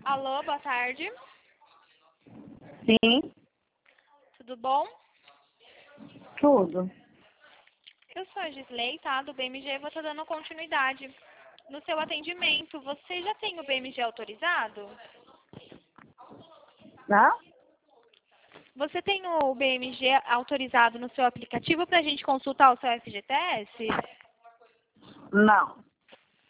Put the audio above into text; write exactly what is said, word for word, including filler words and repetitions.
Alô, boa tarde. Sim, Tudo bom? tudo. Eu sou a Gisley, tá? Do B M G, vou estar dando continuidade no seu atendimento. Você já tem o B M G autorizado? Não? Você tem o B M G autorizado no seu aplicativo para a gente consultar o seu F G T S? Não.